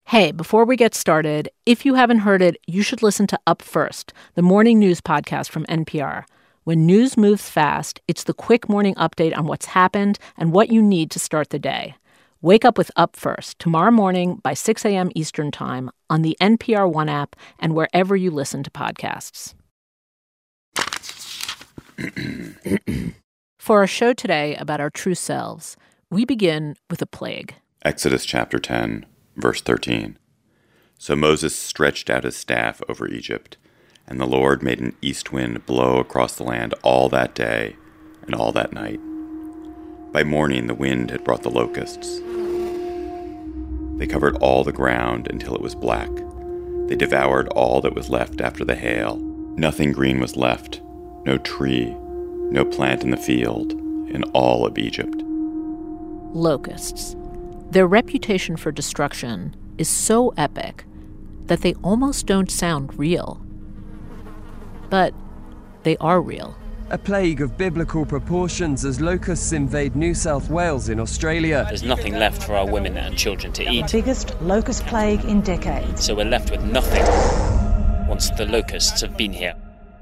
Hey, before we get started, if you haven't heard it, you should listen to Up First, the morning news podcast from NPR. When news moves fast, it's the quick morning update on what's happened and what you need to start the day. Wake up with Up First tomorrow morning by 6 a.m. Eastern Time on the NPR One app and wherever you listen to podcasts. For our show today about our true selves, we begin with a plague. Exodus chapter 10. Verse 13. So Moses stretched out his staff over Egypt, and the Lord made an east wind blow across the land all that day and all that night. By morning the wind had brought the locusts. They covered all the ground until it was black. They devoured all that was left after the hail. Nothing green was left, no tree, no plant in the field, in all of Egypt. Locusts. Their reputation for destruction is so epic that they almost don't sound real. But they are real. A plague of biblical proportions as locusts invade New South Wales in Australia. There's nothing left for our women and children to eat. The biggest locust plague in decades. So we're left with nothing once the locusts have been here.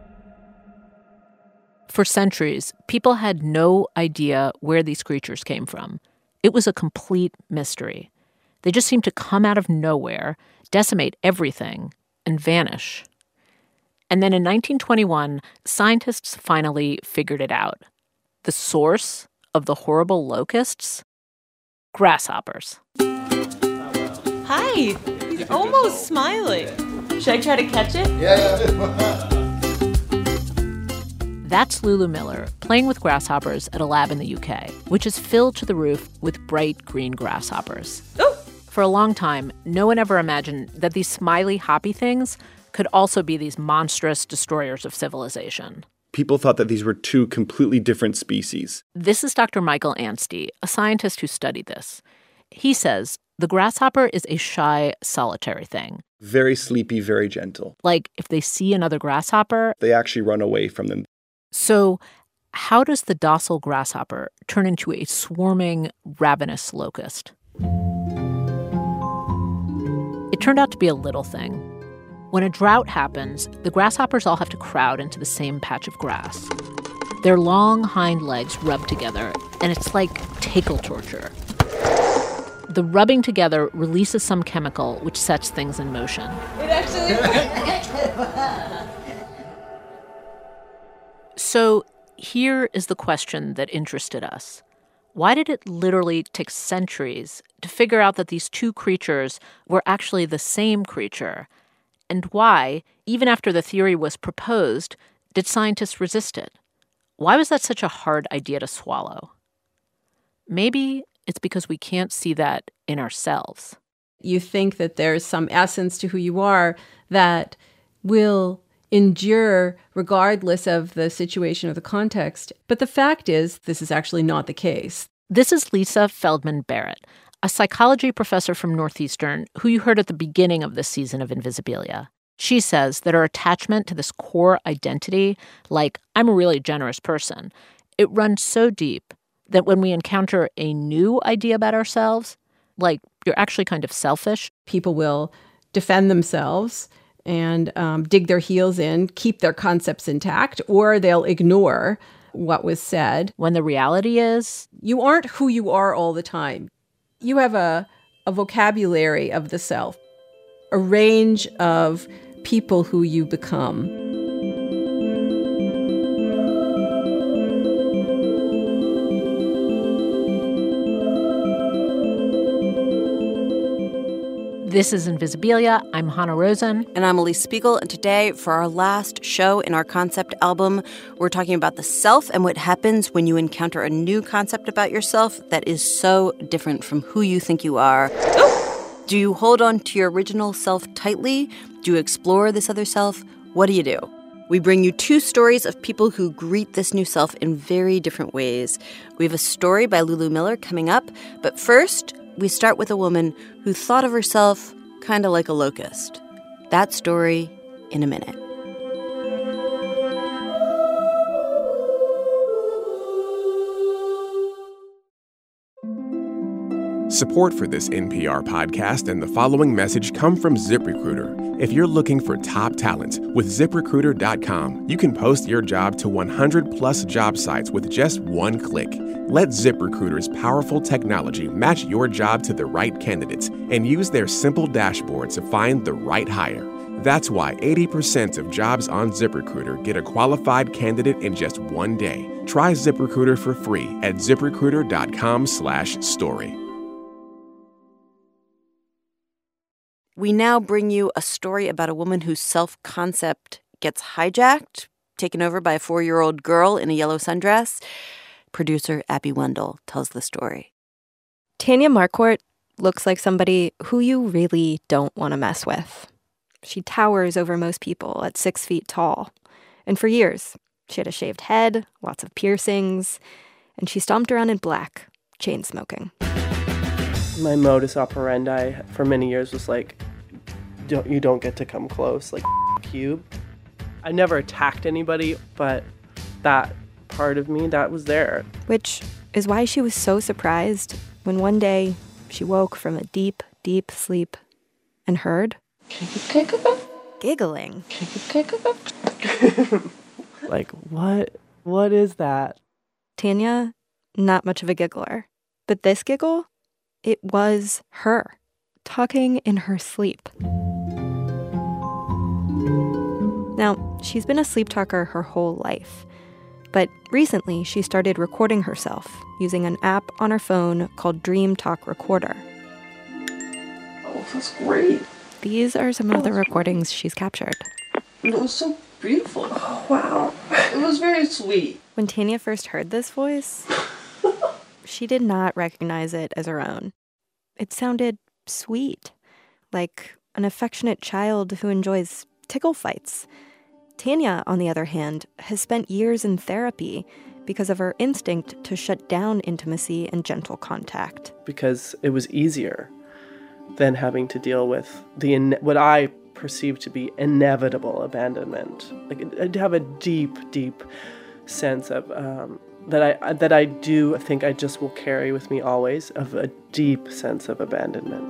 For centuries, people had no idea where these creatures came from. It was a complete mystery. They just seemed to come out of nowhere, decimate everything, and vanish. And then in 1921, scientists finally figured it out. The source of the horrible locusts? Grasshoppers. Hi! You're almost smiling. Should I try to catch it? Yeah. That's Lulu Miller playing with grasshoppers at a lab in the UK, which is filled to the roof with bright green grasshoppers. Oh! For a long time, no one ever imagined that these smiley, hoppy things could also be these monstrous destroyers of civilization. People thought that these were two completely different species. This is Dr. Michael Anstey, a scientist who studied this. He says the grasshopper is a shy, solitary thing. Very sleepy, very gentle. Like, if they see another grasshopper, they actually run away from them. So how does the docile grasshopper turn into a swarming, ravenous locust? It turned out to be a little thing. When a drought happens, the grasshoppers all have to crowd into the same patch of grass. Their long hind legs rub together, and it's like tackle torture. The rubbing together releases some chemical which sets things in motion. It actually... So here is the question that interested us. Why did it literally take centuries to figure out that these two creatures were actually the same creature? And why, even after the theory was proposed, did scientists resist it? Why was that such a hard idea to swallow? Maybe it's because we can't see that in ourselves. You think that there's some essence to who you are that will endure regardless of the situation or the context. But the fact is, this is actually not the case. This is Lisa Feldman Barrett, a psychology professor from Northeastern who you heard at the beginning of this season of Invisibilia. She says that our attachment to this core identity, like I'm a really generous person, it runs so deep that when we encounter a new idea about ourselves, like you're actually kind of selfish, people will defend themselves and dig their heels in, keep their concepts intact, or they'll ignore what was said. When the reality is, you aren't who you are all the time. You have a vocabulary of the self, a range of people who you become. This is Invisibilia. I'm Hannah Rosen. And I'm Elise Spiegel. And today, for our last show in our concept album, we're talking about the self and what happens when you encounter a new concept about yourself that is so different from who you think you are. Do you hold on to your original self tightly? Do you explore this other self? What do you do? We bring you two stories of people who greet this new self in very different ways. We have a story by Lulu Miller coming up. But first, we start with a woman who thought of herself kind of like a locust. That story in a minute. Support for this NPR podcast and the following message come from ZipRecruiter. If you're looking for top talent, with ZipRecruiter.com, you can post your job to 100-plus job sites with just one click. Let ZipRecruiter's powerful technology match your job to the right candidates and use their simple dashboard to find the right hire. That's why 80% of jobs on ZipRecruiter get a qualified candidate in just one day. Try ZipRecruiter for free at ZipRecruiter.com/story. We now bring you a story about a woman whose self-concept gets hijacked, taken over by a 4-year-old girl in a yellow sundress. Producer Abby Wendell tells the story. Tanya Marquardt looks like somebody who you really don't want to mess with. She towers over most people at 6 feet tall. And for years, she had a shaved head, lots of piercings, and she stomped around in black, chain smoking. My modus operandi for many years was like, you don't get to come close, like you. I never attacked anybody, but that part of me, that was there. Which is why she was so surprised when one day she woke from a deep, deep sleep and heard giggling. Like, what is that? Tanya, not much of a giggler, but this giggle, it was her, talking in her sleep. Now, she's been a sleep talker her whole life, but recently she started recording herself using an app on her phone called Dream Talk Recorder. Oh, that's great. These are some of the recordings she's captured. It was so beautiful. Oh, wow. It was very sweet. When Tanya first heard this voice, she did not recognize it as her own. It sounded sweet, like an affectionate child who enjoys tickle fights. Tanya, on the other hand, has spent years in therapy because of her instinct to shut down intimacy and gentle contact. Because it was easier than having to deal with what I perceived to be inevitable abandonment. Like, I'd have a deep, deep sense of that I do think I just will carry with me always, of a deep sense of abandonment.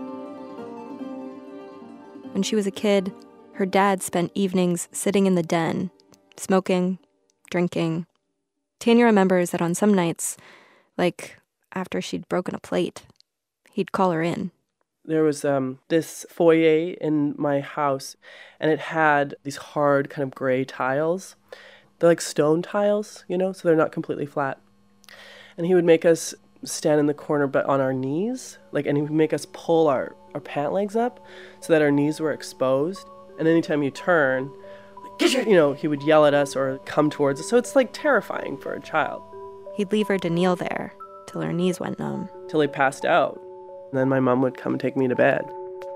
When she was a kid, her dad spent evenings sitting in the den, smoking, drinking. Tanya remembers that on some nights, like after she'd broken a plate, he'd call her in. There was this foyer in my house, and it had these hard kind of gray tiles. They're like stone tiles, so they're not completely flat. And he would make us stand in the corner but on our knees, and he would make us pull our pant legs up so that our knees were exposed. And anytime you turn, he would yell at us or come towards us. So it's like terrifying for a child. He'd leave her to kneel there till her knees went numb. Till he passed out. And then my mom would come take me to bed.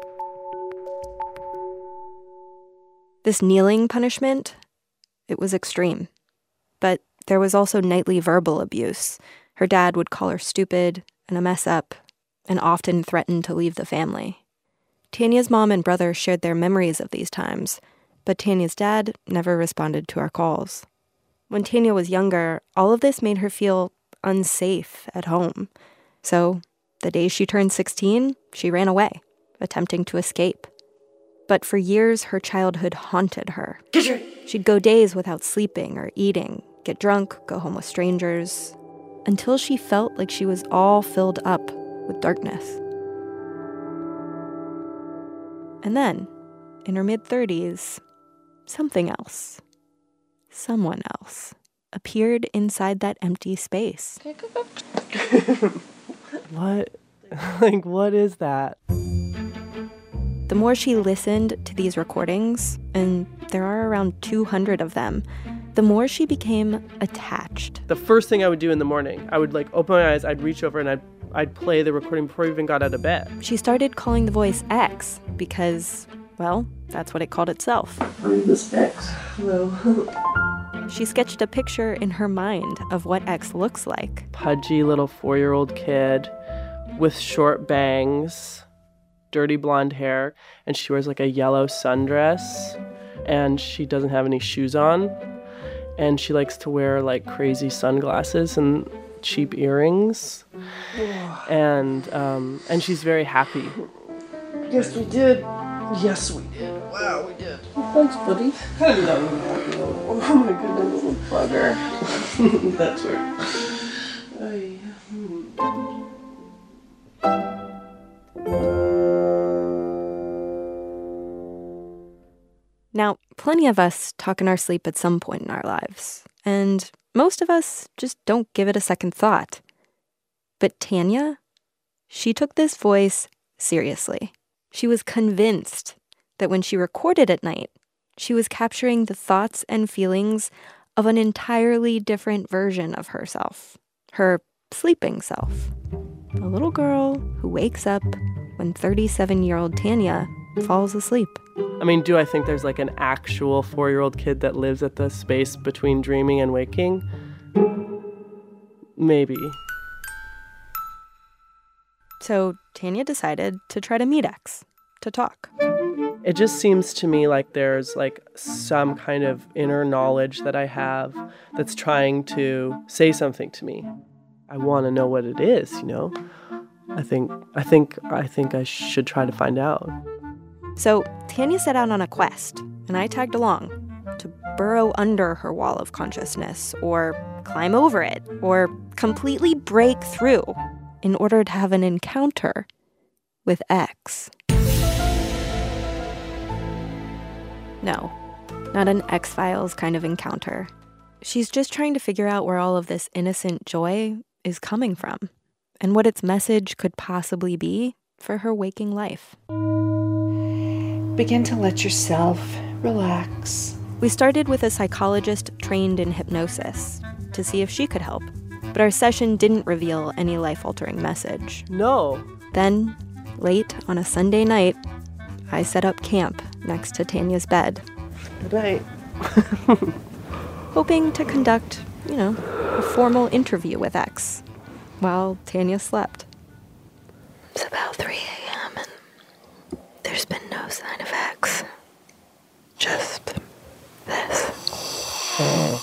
This kneeling punishment, it was extreme. But there was also nightly verbal abuse. Her dad would call her stupid and a mess up, and often threatened to leave the family. Tanya's mom and brother shared their memories of these times, but Tanya's dad never responded to our calls. When Tanya was younger, all of this made her feel unsafe at home. So, the day she turned 16, she ran away, attempting to escape. But for years, her childhood haunted her. She'd go days without sleeping or eating, get drunk, go home with strangers, until she felt like she was all filled up with darkness. And then, in her mid-30s, something else, someone else, appeared inside that empty space. What? What is that? The more she listened to these recordings, and there are around 200 of them, the more she became attached. The first thing I would do in the morning, I would open my eyes, I'd reach over and I'd play the recording before I even got out of bed. She started calling the voice X because, well, that's what it called itself. I'm this X. Hello. She sketched a picture in her mind of what X looks like. Pudgy little 4-year-old kid with short bangs, dirty blonde hair, and she wears a yellow sundress, and she doesn't have any shoes on, and she likes to wear crazy sunglasses, and cheap earrings, and she's very happy. Yes, we did. Yes, we did. Wow, we did. Thanks, buddy. Hello. Oh my goodness, little bugger. That's weird. Now, plenty of us talk in our sleep at some point in our lives, and most of us just don't give it a second thought. But Tanya, she took this voice seriously. She was convinced that when she recorded at night, she was capturing the thoughts and feelings of an entirely different version of herself, her sleeping self. A little girl who wakes up when 37-year-old Tanya falls asleep. I mean, do I think there's like an actual 4-year-old kid that lives at the space between dreaming and waking? Maybe. So Tanya decided to try to meet X, to talk. It just seems to me like there's like some kind of inner knowledge that I have that's trying to say something to me. I want to know what it is, you know? I think I should try to find out. So Tanya set out on a quest, and I tagged along to burrow under her wall of consciousness, or climb over it, or completely break through in order to have an encounter with X. No, not an X-Files kind of encounter. She's just trying to figure out where all of this innocent joy is coming from, and what its message could possibly be for her waking life. Begin to let yourself relax. We started with a psychologist trained in hypnosis to see if she could help, but our session didn't reveal any life-altering message. No. Then, late on a Sunday night, I set up camp next to Tanya's bed. Good night. Hoping to conduct, a formal interview with X while Tanya slept. It's about 3 a.m. and there's been no sign of X. Just this.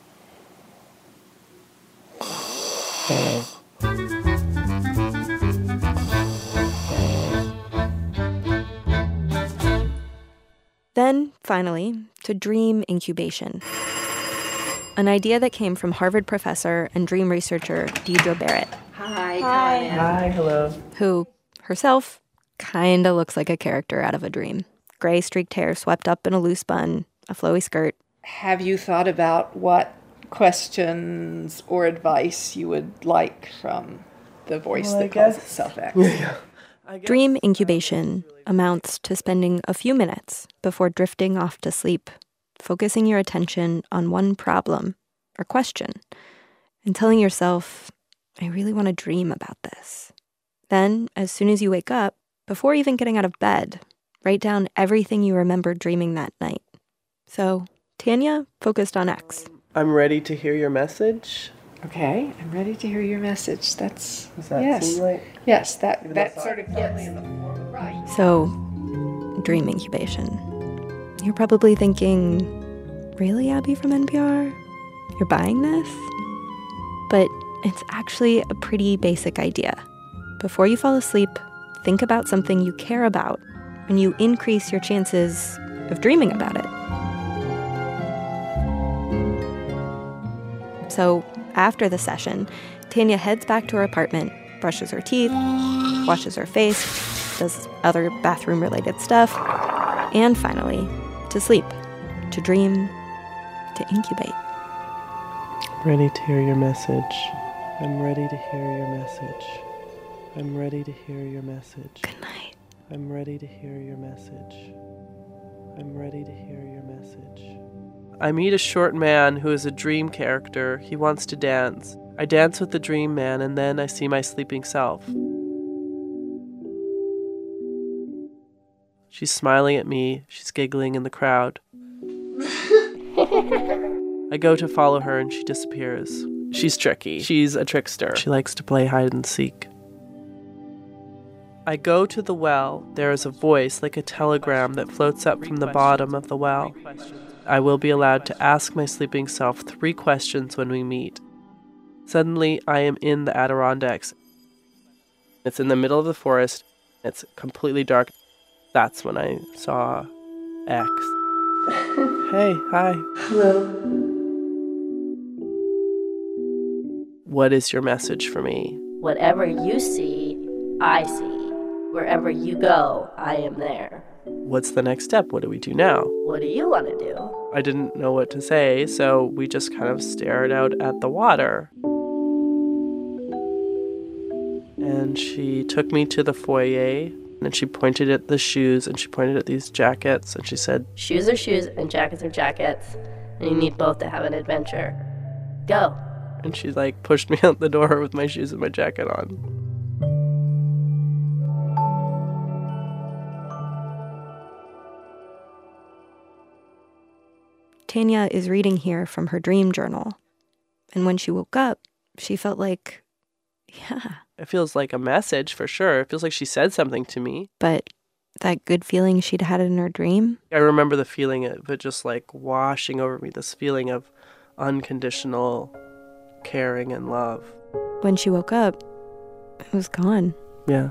Then, finally, to dream incubation. An idea that came from Harvard professor and dream researcher Deidre Barrett. Hi. Hi, hello. Who, herself, kinda looks like a character out of a dream. Gray streaked hair swept up in a loose bun, a flowy skirt. Have you thought about what questions or advice you would like from the voice that calls itself X? Dream incubation amounts to spending a few minutes before drifting off to sleep, focusing your attention on one problem or question, and telling yourself, I really want to dream about this. Then, as soon as you wake up, before even getting out of bed, write down everything you remember dreaming that night. So, Tanya focused on X. I'm ready to hear your message. Okay, I'm ready to hear your message. Does that seem like? Yes, that sort of gets in the form, right. So, dream incubation. You're probably thinking, really, Abby from NPR? You're buying this? But it's actually a pretty basic idea. Before you fall asleep, think about something you care about, and you increase your chances of dreaming about it. So, after the session, Tanya heads back to her apartment, brushes her teeth, washes her face, does other bathroom-related stuff, and finally, to sleep, to dream, to incubate. Ready to hear your message. I'm ready to hear your message. I'm ready to hear your message. Good night. I'm ready to hear your message. I'm ready to hear your message. I meet a short man who is a dream character. He wants to dance. I dance with the dream man, and then I see my sleeping self. She's smiling at me. She's giggling in the crowd. I go to follow her, and she disappears. She's tricky. She's a trickster. She likes to play hide and seek. I go to the well. There is a voice like a telegram that floats up from the bottom of the well. I will be allowed to ask my sleeping self 3 questions when we meet. Suddenly, I am in the Adirondacks. It's in the middle of the forest. It's completely dark. That's when I saw X. Hey, hi. Hello. What is your message for me? Whatever you see, I see. Wherever you go, I am there. What's the next step? What do we do now? What do you want to do? I didn't know what to say, so we just kind of stared out at the water. And she took me to the foyer, and she pointed at the shoes, and she pointed at these jackets, and she said, Shoes are shoes, and jackets are jackets, and you need both to have an adventure. Go. And she, pushed me out the door with my shoes and my jacket on. Tanya is reading here from her dream journal. And when she woke up, she felt like, yeah. It feels like a message for sure. It feels like she said something to me. But that good feeling she'd had in her dream? I remember the feeling of it just washing over me, this feeling of unconditional caring and love. When she woke up, it was gone. Yeah.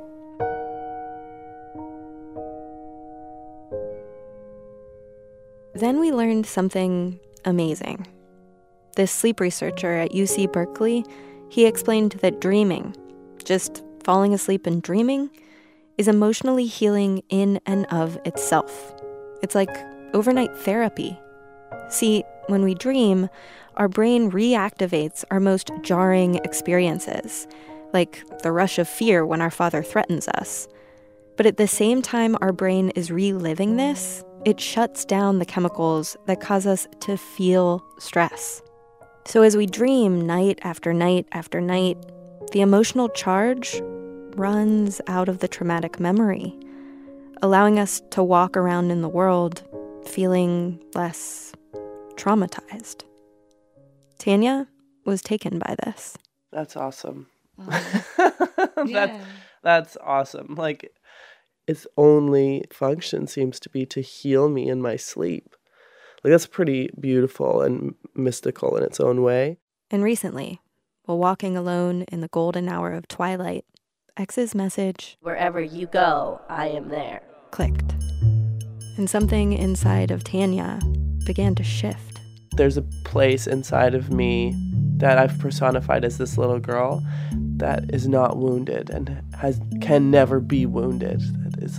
Then we learned something amazing. This sleep researcher at UC Berkeley, he explained that dreaming, just falling asleep and dreaming, is emotionally healing in and of itself. It's like overnight therapy. See, when we dream, our brain reactivates our most jarring experiences, like the rush of fear when our father threatens us. But at the same time our brain is reliving this, it shuts down the chemicals that cause us to feel stress. So as we dream night after night after night, the emotional charge runs out of the traumatic memory, allowing us to walk around in the world feeling less traumatized. Tanya was taken by this. That's awesome. Yeah. That's awesome. Its only function seems to be to heal me in my sleep. That's pretty beautiful and mystical in its own way. And recently, while walking alone in the golden hour of twilight, X's message, Wherever you go, I am there, clicked. And something inside of Tanya began to shift. There's a place inside of me that I've personified as this little girl that is not wounded and can never be wounded. That is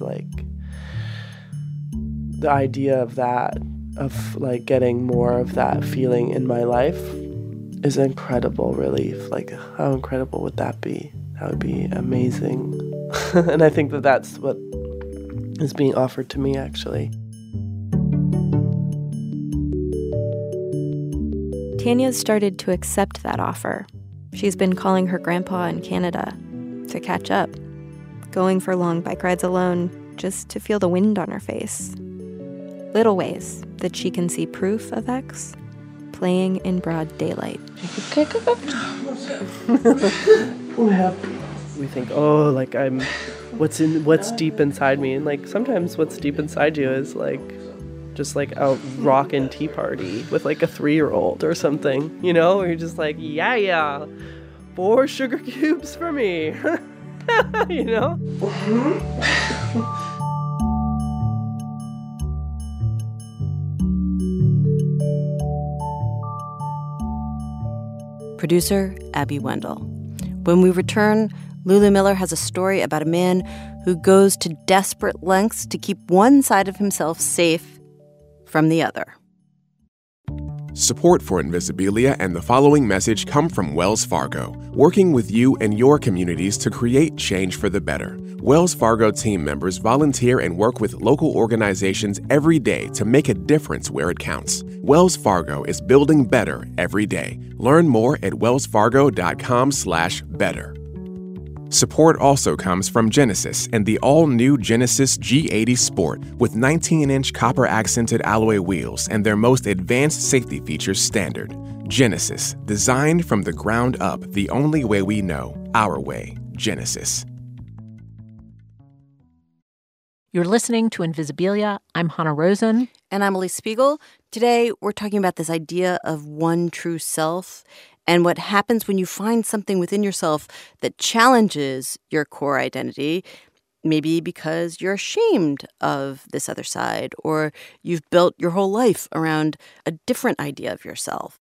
the idea of that, of getting more of that feeling in my life is incredible relief. How incredible would that be? That would be amazing. And I think that that's what is being offered to me, actually. Tanya's started to accept that offer. She's been calling her grandpa in Canada to catch up, going for long bike rides alone just to feel the wind on her face. Little ways that she can see proof of X playing in broad daylight. I'm happy. We think, what's deep inside me? And sometimes what's deep inside you is just a rockin' tea party with a 3-year-old or something, where you're just yeah, 4 sugar cubes for me, Producer Abby Wendell. When we return, Lulu Miller has a story about a man who goes to desperate lengths to keep one side of himself safe from the other. Support for Invisibilia and the following message come from Wells Fargo, working with you and your communities to create change for the better. Wells Fargo team members volunteer and work with local organizations every day to make a difference where it counts. Wells Fargo is building better every day. Learn more at wellsfargo.com/better. Support also comes from Genesis and the all-new Genesis G80 Sport with 19-inch copper-accented alloy wheels and their most advanced safety features standard. Genesis, designed from the ground up the only way we know, our way. Genesis. You're listening to Invisibilia. I'm Hannah Rosen. And I'm Elise Spiegel. Today, we're talking about this idea of one true self and what happens when you find something within yourself that challenges your core identity, maybe because you're ashamed of this other side, or you've built your whole life around a different idea of yourself.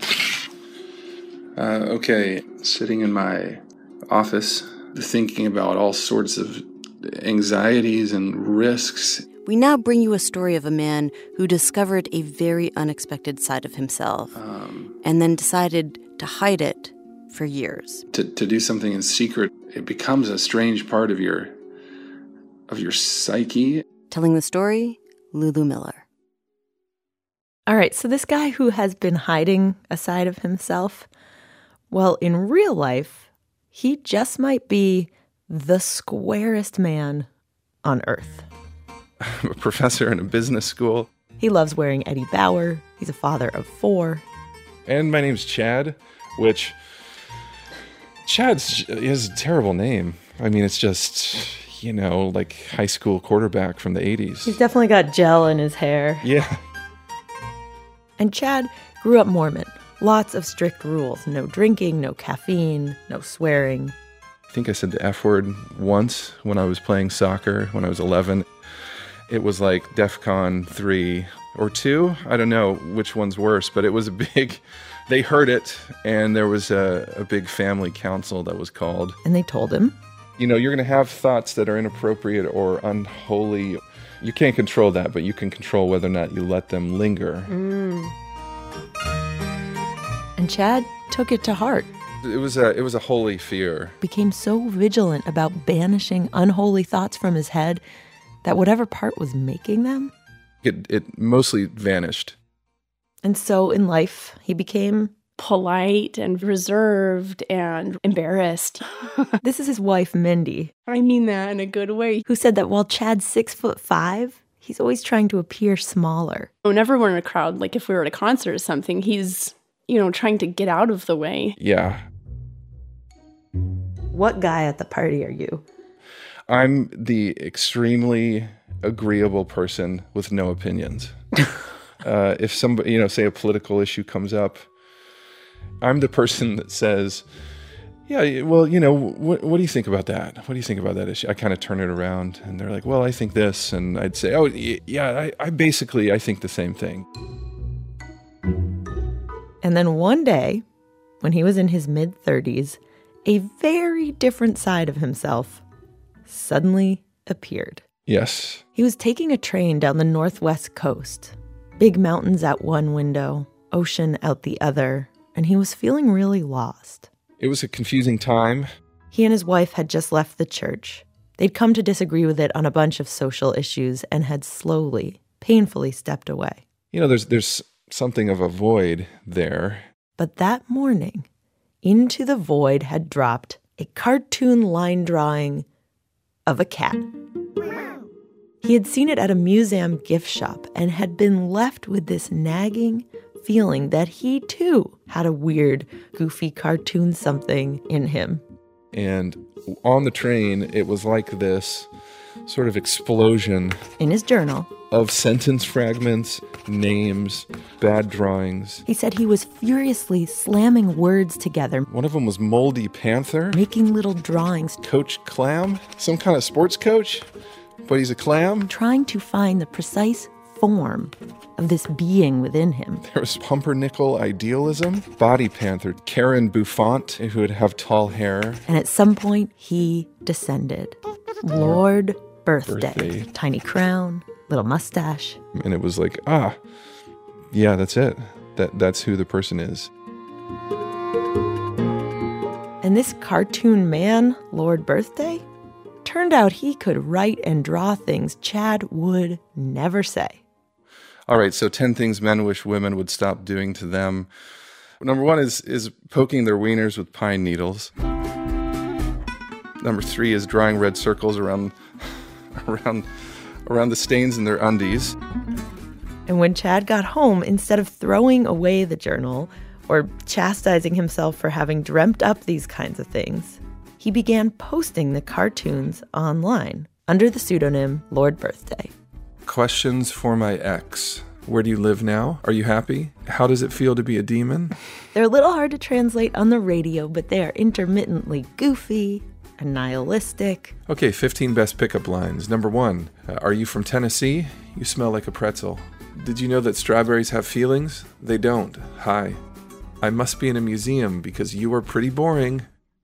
Okay, sitting in my office, thinking about all sorts of anxieties and risks. We now bring you a story of a man who discovered a very unexpected side of himself and then decided to hide it for years. To do something in secret, it becomes a strange part of your psyche. Telling the story, Lulu Miller. All right, so this guy who has been hiding a side of himself, well, in real life, he just might be the squarest man on earth. I'm a professor in a business school. He loves wearing Eddie Bauer. He's a father of 4. And my name's Chad, which Chad is a terrible name. I mean, it's just, like high school quarterback from the 80s. He's definitely got gel in his hair. Yeah. And Chad grew up Mormon. Lots of strict rules. No drinking, no caffeine, no swearing. I think I said the F word once when I was playing soccer when I was 11. It was like DEFCON 3 or 2. I don't know which one's worse, but it was they heard it, and there was a big family council that was called. And they told him, you're going to have thoughts that are inappropriate or unholy. You can't control that, but you can control whether or not you let them linger. And Chad took it to heart. It was a holy fear. Became so vigilant about banishing unholy thoughts from his head that whatever part was making them, it mostly vanished. And so in life, he became polite and reserved and embarrassed. This is his wife, Mindy. I mean that in a good way. Who said that while Chad's 6'5", he's always trying to appear smaller. Whenever we're in a crowd, like if we were at a concert or something, he's, trying to get out of the way. Yeah. What guy at the party are you? I'm the extremely agreeable person with no opinions. If somebody, say a political issue comes up, I'm the person that says, yeah, well, what do you think about that? What do you think about that issue? I kind of turn it around and they're like, well, I think this. And I'd say, oh, yeah, I think the same thing. And then one day, when he was in his mid-30s, a very different side of himself suddenly appeared. Yes. He was taking a train down the northwest coast. Big mountains out one window, ocean out the other, and he was feeling really lost. It was a confusing time. He and his wife had just left the church. They'd come to disagree with it on a bunch of social issues and had slowly, painfully stepped away. There's something of a void there. But that morning, into the void had dropped a cartoon line drawing of a cat. He had seen it at a museum gift shop and had been left with this nagging feeling that he too had a weird, goofy cartoon something in him. And on the train, it was like this sort of explosion. In his journal. Of sentence fragments, names, bad drawings. He said he was furiously slamming words together. One of them was Moldy Panther. Making little drawings. Coach Clam, some kind of sports coach, but he's a clam. Trying to find the precise form of this being within him. There was pumpernickel idealism. Body Panther, Karen Buffont, who would have tall hair. And at some point, he descended. Lord Birthday. Tiny crown, little mustache. And it was like, yeah, that's it. That's who the person is. And this cartoon man, Lord Birthday, turned out he could write and draw things Chad would never say. All right, so 10 things men wish women would stop doing to them. Number 1 is poking their wieners with pine needles. Number 3 is drawing red circles around the stains in their undies. And when Chad got home, instead of throwing away the journal or chastising himself for having dreamt up these kinds of things, he began posting the cartoons online under the pseudonym Lord Birthday. Questions for my ex. Where do you live now? Are you happy? How does it feel to be a demon? They're a little hard to translate on the radio, but they are intermittently goofy and nihilistic. Okay, 15 best pickup lines. Number 1, are you from Tennessee? You smell like a pretzel. Did you know that strawberries have feelings? They don't. Hi. I must be in a museum because you are pretty boring.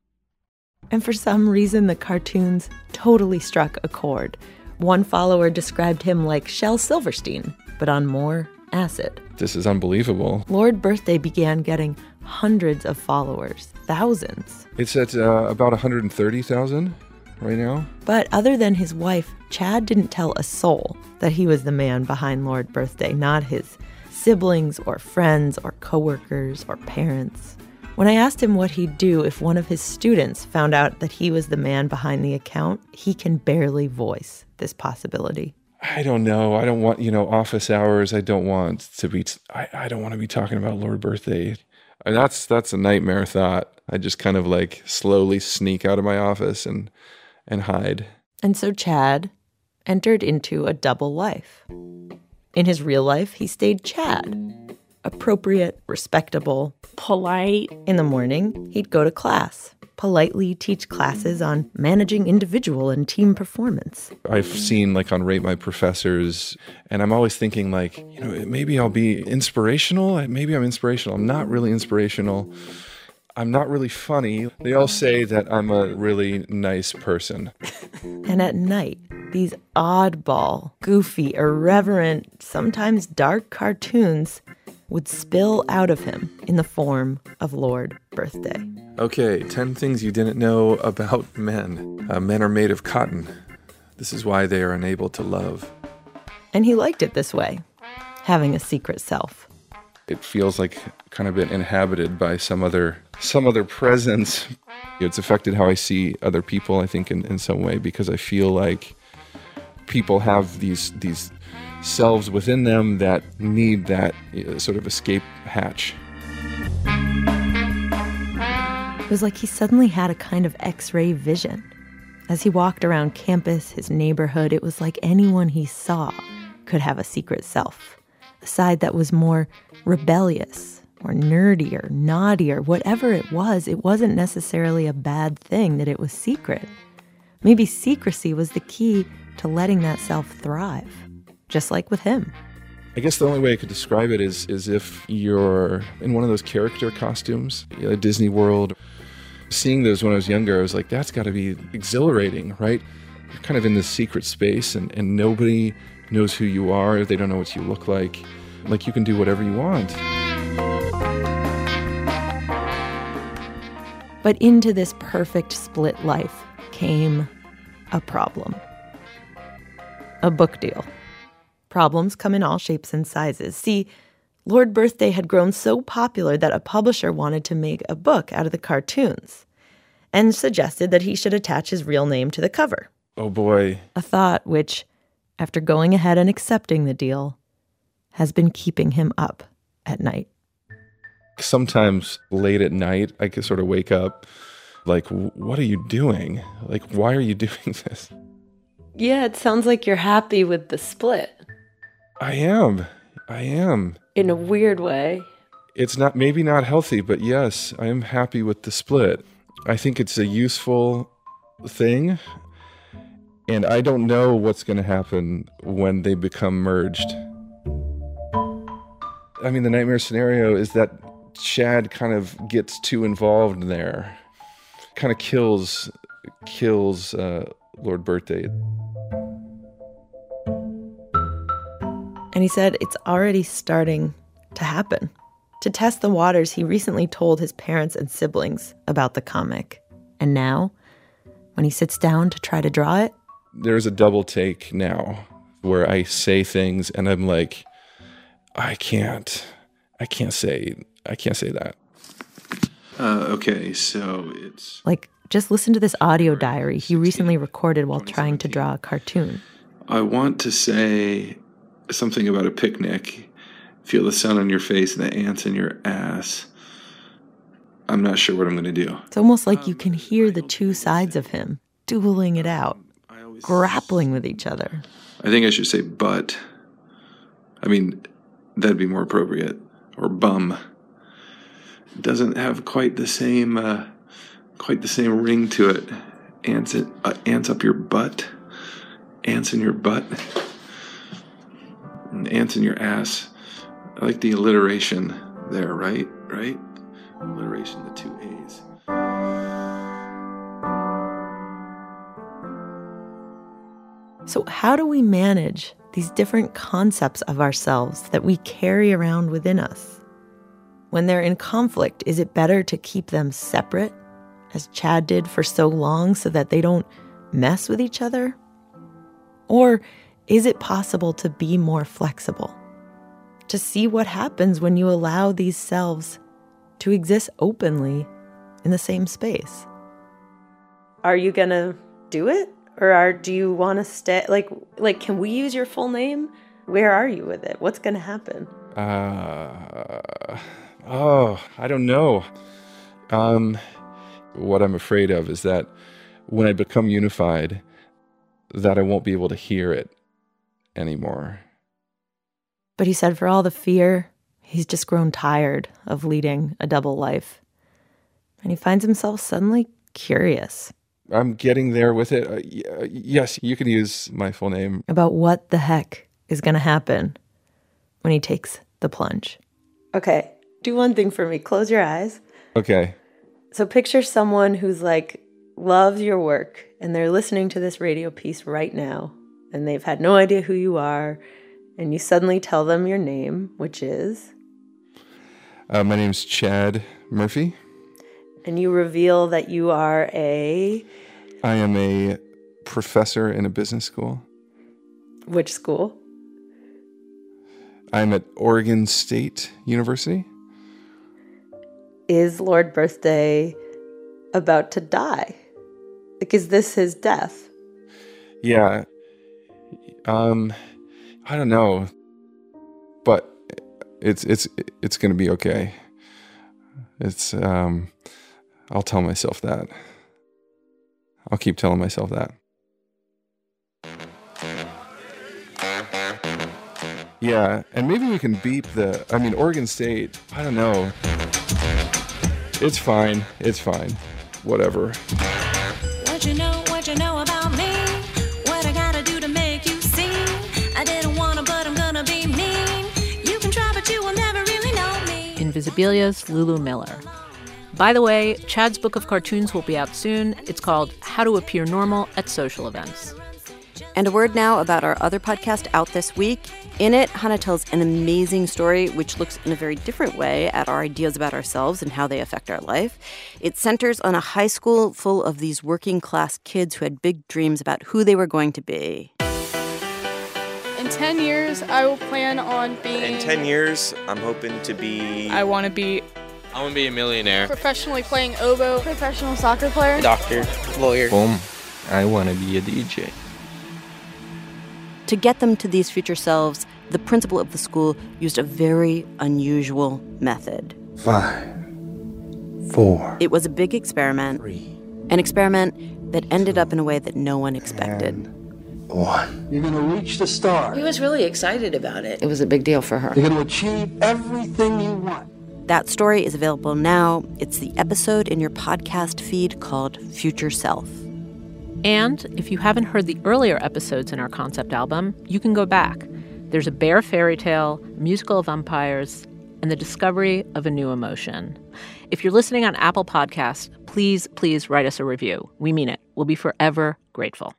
And for some reason, the cartoons totally struck a chord. One follower described him like Shel Silverstein, but on more acid. This is unbelievable. Lord Birthday began getting hundreds of followers, thousands. It's at about 130,000 right now. But other than his wife, Chad didn't tell a soul that he was the man behind Lord Birthday, not his siblings or friends or coworkers or parents. When I asked him what he'd do if one of his students found out that he was the man behind the account, he can barely voice this possibility. I don't know. I don't want, office hours. I don't want to be talking about Lord Birthday. And that's a nightmare thought. I just kind of like slowly sneak out of my office and hide. And so Chad entered into a double life. In his real life, he stayed Chad. Appropriate, respectable, polite. In the morning, he'd go to class, politely teach classes on managing individual and team performance. I've seen on Rate My Professors, and I'm always thinking maybe I'll be inspirational. Maybe I'm inspirational. I'm not really inspirational. I'm not really funny. They all say that I'm a really nice person. And at night, these oddball, goofy, irreverent, sometimes dark cartoons would spill out of him in the form of Lord Birthday. Okay, 10 things you didn't know about men. Men are made of cotton. This is why they are unable to love. And he liked it this way, having a secret self. It feels like kind of been inhabited by some other presence. It's affected how I see other people, I think, in some way, because I feel like people have these selves within them that need that sort of escape hatch. It was like he suddenly had a kind of X-ray vision. As he walked around campus, his neighborhood, it was like anyone he saw could have a secret self, a side that was more rebellious or nerdy or naughty or whatever it wasn't necessarily a bad thing that it was secret. Maybe secrecy was the key to letting that self thrive. Just like with him. I guess the only way I could describe it is if you're in one of those character costumes, Disney World. Seeing those when I was younger, I was like, that's got to be exhilarating, right? You're kind of in this secret space and nobody knows who you are. They don't know what you look like. Like you can do whatever you want. But into this perfect split life came a problem. A book deal. Problems come in all shapes and sizes. See, Lord Birthday had grown so popular that a publisher wanted to make a book out of the cartoons and suggested that he should attach his real name to the cover. Oh boy. A thought which, after going ahead and accepting the deal, has been keeping him up at night. Sometimes late at night, I could sort of wake up like, what are you doing? Like, why are you doing this? Yeah, it sounds like you're happy with the split. I am. In a weird way. It's maybe not healthy, but yes, I am happy with the split. I think it's a useful thing, and I don't know what's going to happen when they become merged. I mean, the nightmare scenario is that Chad kind of gets too involved there. Kind of kills Lord Birthday. And he said it's already starting to happen. To test the waters, he recently told his parents and siblings about the comic. And now, when he sits down to try to draw it... There's a double take now where I say things and I'm like, I can't say that. Okay, so it's... Like, just listen to this audio diary he recently recorded while trying to draw a cartoon. I want to say something about a picnic. Feel the sun on your face and the ants in your ass. I'm not sure what I'm going to do. It's almost like you can hear the two sides of him dueling it out, grappling with each other. I think I should say but. I mean, That'd be more appropriate. Or bum. It doesn't have quite the same ring to it. Ants up your butt. Ants in your butt. And ants in your ass. I like the alliteration there, right? Alliteration, the two A's. So how do we manage these different concepts of ourselves that we carry around within us? When they're in conflict, is it better to keep them separate, as Chad did for so long, so that they don't mess with each other? Or is it possible to be more flexible? To see what happens when you allow these selves to exist openly in the same space? Are you gonna do it? Or do you want to stay? Like, can we use your full name? Where are you with it? What's gonna happen? I don't know. What I'm afraid of is that when I become unified, that I won't be able to hear it anymore. But he said for all the fear, he's just grown tired of leading a double life. And he finds himself suddenly curious. I'm getting there with it. Yes, you can use my full name. About what the heck is going to happen when he takes the plunge. Okay, do one thing for me. Close your eyes. Okay. So picture someone who's like, loves your work, and they're listening to this radio piece right now, and they've had no idea who you are, and you suddenly tell them your name, which is? My name's Chad Murphy. And you reveal that you are I am a professor in a business school. Which school? I'm at Oregon State University. Is Lord Birthday about to die? Like, is this his death? Yeah. I don't know. But it's going to be okay. I'll tell myself that. I'll keep telling myself that. Yeah, and maybe we can beep Oregon State, I don't know. It's fine. Whatever. What you know about me? What I gotta do to make you see? I didn't wanna, but I'm gonna be mean. You can try, but you will never really know me. Invisibilia's Lulu Miller. By the way, Chad's book of cartoons will be out soon. It's called How to Appear Normal at Social Events. And a word now about our other podcast out this week. In it, Hannah tells an amazing story which looks in a very different way at our ideas about ourselves and how they affect our life. It centers on a high school full of these working class kids who had big dreams about who they were going to be. In 10 years, I will plan on being... In 10 years, I'm hoping to be... I want to be a millionaire. Professionally playing oboe. Professional soccer player. A doctor. Lawyer. Boom. I want to be a DJ. To get them to these future selves, the principal of the school used a very unusual method. 5, 4. It was a big experiment. 3. An experiment that ended up in a way that no one expected. 1. You're going to reach the stars. He was really excited about it. It was a big deal for her. You're going to achieve everything you want. That story is available now. It's the episode in your podcast feed called Future Self. And if you haven't heard the earlier episodes in our concept album, you can go back. There's a bear fairy tale, a musical of umpires, and the discovery of a new emotion. If you're listening on Apple Podcasts, please write us a review. We mean it. We'll be forever grateful.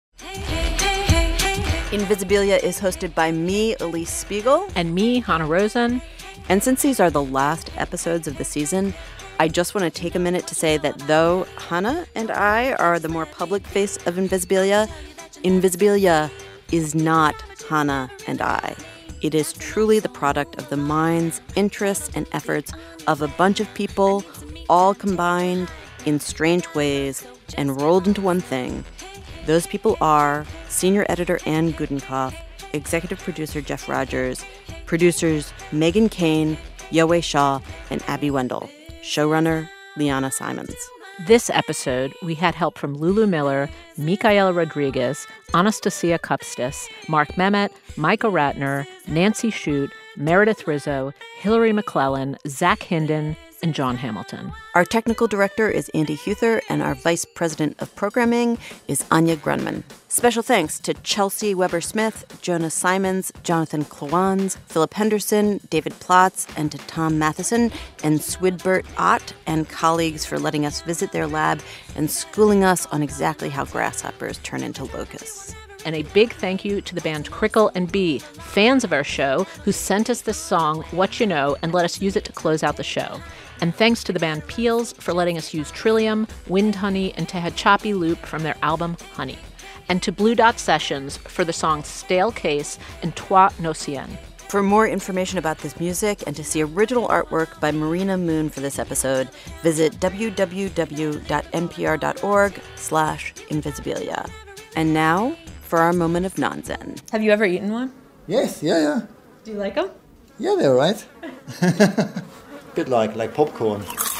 Invisibilia is hosted by me, Elise Spiegel. And me, Hannah Rosen. And since these are the last episodes of the season, I just want to take a minute to say that though Hannah and I are the more public face of Invisibilia, Invisibilia is not Hannah and I. It is truly the product of the minds, interests, and efforts of a bunch of people, all combined in strange ways and rolled into one thing. Those people are senior editor Anne Gudenkauf, executive producer Jeff Rogers, producers Megan Kane, Yowei Shaw, and Abby Wendell. Showrunner, Liana Simons. This episode, we had help from Lulu Miller, Micaela Rodriguez, Anastasia Kupstis, Mark Mehmet, Micah Ratner, Nancy Shute, Meredith Rizzo, Hillary McClellan, Zach Hinden, and John Hamilton. Our technical director is Andy Huther, and our vice president of programming is Anya Grunman. Special thanks to Chelsea Weber-Smith, Jonah Simons, Jonathan Klawans, Philip Henderson, David Plotz, and to Tom Matheson and Swidbert Ott and colleagues for letting us visit their lab and schooling us on exactly how grasshoppers turn into locusts. And a big thank you to the band Crickle and Bee, fans of our show, who sent us this song, What You Know, and let us use it to close out the show. And thanks to the band Peels for letting us use Trillium, Wind Honey, and Tehachapi Loop from their album Honey. And to Blue Dot Sessions for the songs Stale Case and Toi No Cien. For more information about this music and to see original artwork by Marina Moon for this episode, visit www.npr.org/invisibilia. And now, for our moment of nonzen. Have you ever eaten one? Yes, yeah. Do you like them? Yeah, they're right. Bit like popcorn.